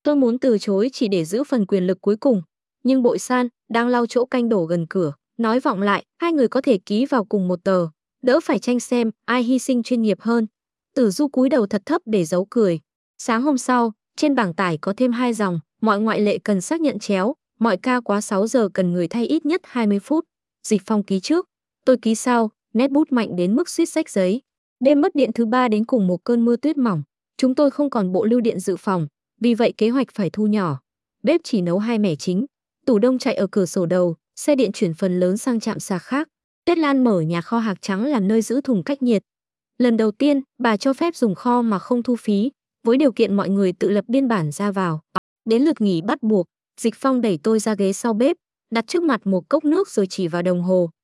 Tôi muốn từ chối chỉ để giữ phần quyền lực cuối cùng. Nhưng Bội San đang lau chỗ canh đổ gần cửa, nói vọng lại, hai người có thể ký vào cùng một tờ, đỡ phải tranh xem ai hy sinh chuyên nghiệp hơn. Tử Du cúi đầu thật thấp để giấu cười. Sáng hôm sau, trên bảng tải có thêm 2 dòng, mọi ngoại lệ cần xác nhận chéo, mọi ca quá 6 giờ cần người thay ít nhất 20 phút. Dịch Phong ký trước, tôi ký sau, nét bút mạnh đến mức suýt xách giấy. Đêm mất điện thứ 3 đến cùng một cơn mưa tuyết mỏng, chúng tôi không còn bộ lưu điện dự phòng, vì vậy kế hoạch phải thu nhỏ. Bếp chỉ nấu 2 mẻ chính, tủ đông chạy ở cửa sổ đầu, xe điện chuyển phần lớn sang trạm sạc khác. Tuyết Lan mở nhà kho hạc trắng làm nơi giữ thùng cách nhiệt. Lần đầu tiên, bà cho phép dùng kho mà không thu phí, với điều kiện mọi người tự lập biên bản ra vào. Đến lượt nghỉ bắt buộc, Dịch Phong đẩy tôi ra ghế sau bếp, đặt trước mặt một cốc nước rồi chỉ vào đồng hồ.